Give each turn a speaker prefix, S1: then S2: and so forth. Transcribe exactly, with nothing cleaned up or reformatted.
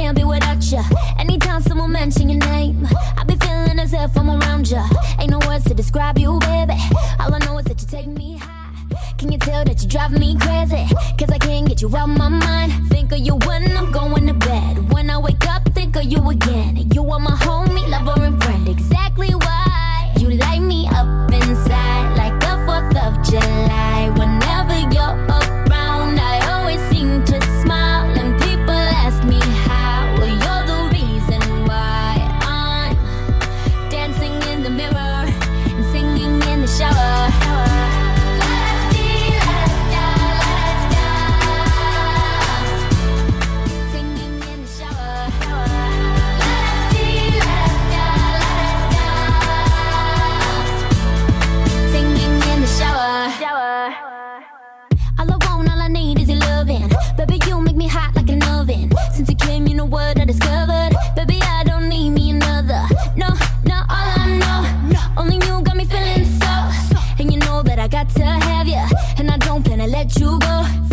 S1: can't be without you. Anytime someone mention your name, I be feeling as if I'm around you. Ain't no words to describe you, baby. All I know is that you take me high. Can you tell that you drive me crazy? Cause I can't get you out my mind. Think of you when I'm going to bed. When I wake up, think of you again. You are my homie, lover and friend. Exactly why you light me up inside like the fourth of July. Whenever you're around, I always seem to smile. And people ask me how. Well, you're the reason why I'm dancing in the mirror and singing in the shower. Baby, you make me hot like an oven. Since you came, you know what I discovered. Baby, I don't need me another. No, no, all I know, only you got me feeling so. And you know that I got to have you, and I don't plan to let you go.